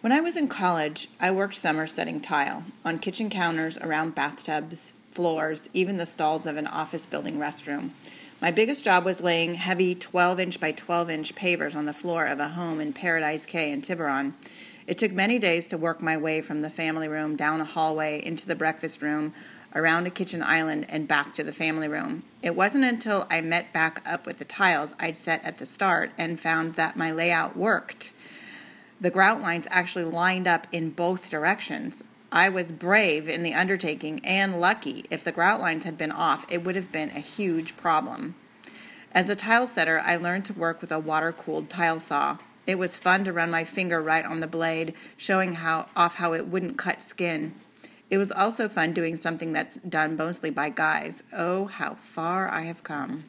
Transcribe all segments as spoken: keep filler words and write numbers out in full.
When I was in college, I worked summer setting tile on kitchen counters, around bathtubs, floors, even the stalls of an office building restroom. My biggest job was laying heavy twelve inch by twelve inch pavers on the floor of a home in Paradise Cay in Tiburon. It took many days to work my way from the family room down a hallway into the breakfast room, around a kitchen island, and back to the family room. It wasn't until I met back up with the tiles I'd set at the start and found that my layout worked. The grout lines actually lined up in both directions. I was brave in the undertaking and lucky. If the grout lines had been off, it would have been a huge problem. As a tile setter, I learned to work with a water-cooled tile saw. It was fun to run my finger right on the blade, showing how off how it wouldn't cut skin. It was also fun doing something that's done mostly by guys. Oh, how far I have come.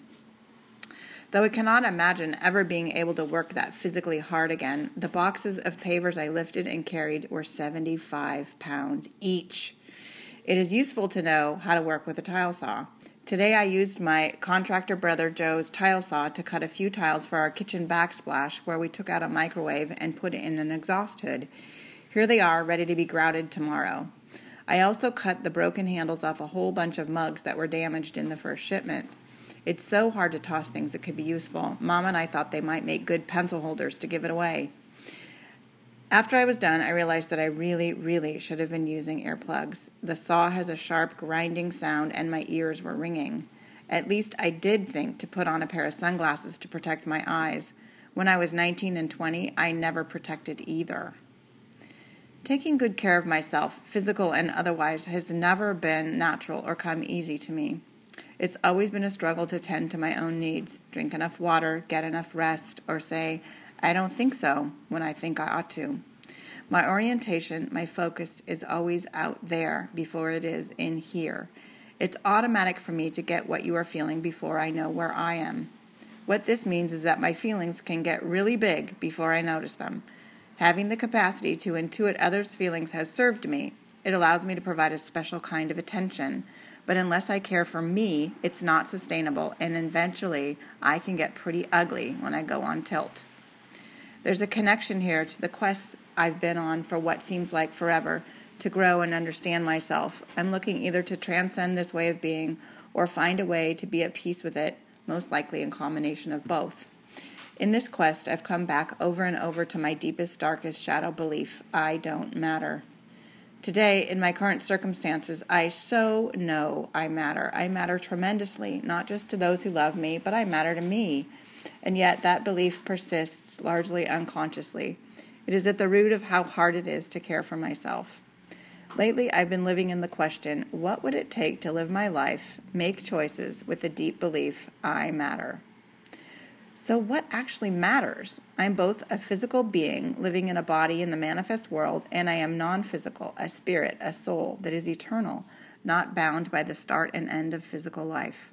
Though I cannot imagine ever being able to work that physically hard again, the boxes of pavers I lifted and carried were seventy-five pounds each. It is useful to know how to work with a tile saw. Today I used my contractor brother Joe's tile saw to cut a few tiles for our kitchen backsplash, where we took out a microwave and put it in an exhaust hood. Here they are, ready to be grouted tomorrow. I also cut the broken handles off a whole bunch of mugs that were damaged in the first shipment. It's so hard to toss things that could be useful. Mom and I thought they might make good pencil holders to give it away. After I was done, I realized that I really, really should have been using earplugs. The saw has a sharp, grinding sound, and my ears were ringing. At least I did think to put on a pair of sunglasses to protect my eyes. When I was nineteen and twenty, I never protected either. Taking good care of myself, physical and otherwise, has never been natural or come easy to me. It's always been a struggle to tend to my own needs, drink enough water, get enough rest, or say, I don't think so, when I think I ought to. My orientation, my focus is always out there before it is in here. It's automatic for me to get what you are feeling before I know where I am. What this means is that my feelings can get really big before I notice them. Having the capacity to intuit others' feelings has served me. It allows me to provide a special kind of attention. But unless I care for me, it's not sustainable, and eventually I can get pretty ugly when I go on tilt. There's a connection here to the quest I've been on for what seems like forever, to grow and understand myself. I'm looking either to transcend this way of being or find a way to be at peace with it, most likely a combination of both. In this quest, I've come back over and over to my deepest, darkest shadow belief: I don't matter. Today, in my current circumstances, I so know I matter. I matter tremendously, not just to those who love me, but I matter to me. And yet that belief persists largely unconsciously. It is at the root of how hard it is to care for myself. Lately, I've been living in the question, what would it take to live my life, make choices with the deep belief I matter? So what actually matters? I'm both a physical being living in a body in the manifest world, and I am non-physical, a spirit, a soul that is eternal, not bound by the start and end of physical life.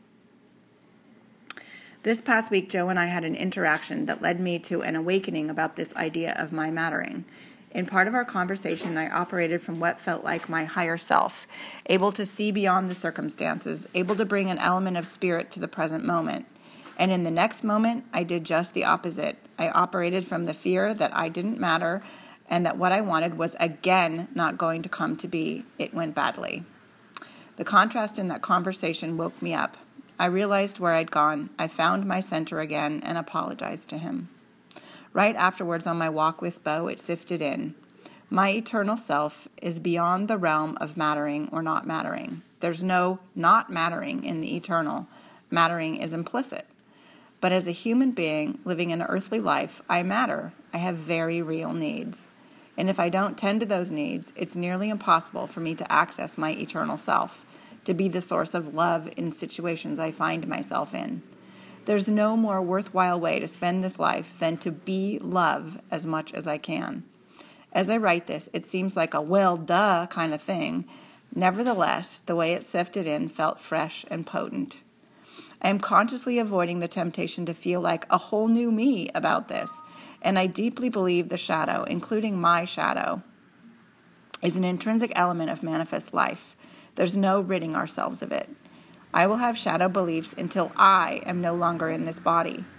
This past week, Joe and I had an interaction that led me to an awakening about this idea of my mattering. In part of our conversation, I operated from what felt like my higher self, able to see beyond the circumstances, able to bring an element of spirit to the present moment. And in the next moment, I did just the opposite. I operated from the fear that I didn't matter and that what I wanted was again not going to come to be. It went badly. The contrast in that conversation woke me up. I realized where I'd gone. I found my center again and apologized to him. Right afterwards on my walk with Bo, it sifted in. My eternal self is beyond the realm of mattering or not mattering. There's no not mattering in the eternal. Mattering is implicit. But as a human being living an earthly life, I matter. I have very real needs. And if I don't tend to those needs, it's nearly impossible for me to access my eternal self, to be the source of love in situations I find myself in. There's no more worthwhile way to spend this life than to be love as much as I can. As I write this, it seems like a well, duh kind of thing. Nevertheless, the way it sifted in felt fresh and potent. I am consciously avoiding the temptation to feel like a whole new me about this, and I deeply believe the shadow, including my shadow, is an intrinsic element of manifest life. There's no ridding ourselves of it. I will have shadow beliefs until I am no longer in this body.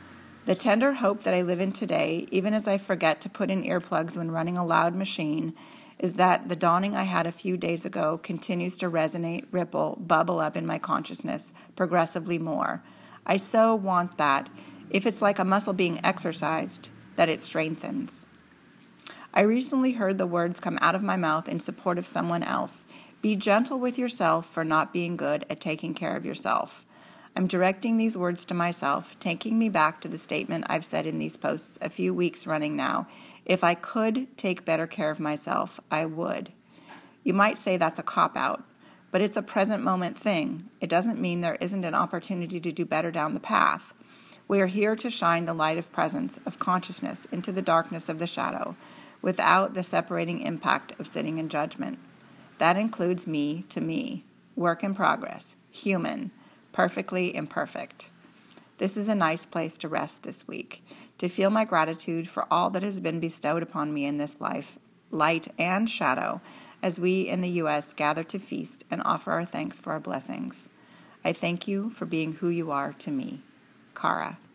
The tender hope that I live in today, even as I forget to put in earplugs when running a loud machine, is that the dawning I had a few days ago continues to resonate, ripple, bubble up in my consciousness progressively more. I so want that, if it's like a muscle being exercised, that it strengthens. I recently heard the words come out of my mouth in support of someone else. Be gentle with yourself for not being good at taking care of yourself. I'm directing these words to myself, taking me back to the statement I've said in these posts a few weeks running now. If I could take better care of myself, I would. You might say that's a cop-out, but it's a present moment thing. It doesn't mean there isn't an opportunity to do better down the path. We are here to shine the light of presence, of consciousness, into the darkness of the shadow, without the separating impact of sitting in judgment. That includes me to me, work in progress, human, perfectly imperfect. This is a nice place to rest this week, to feel my gratitude for all that has been bestowed upon me in this life, light and shadow, as we in the U S gather to feast and offer our thanks for our blessings. I thank you for being who you are to me. Kara.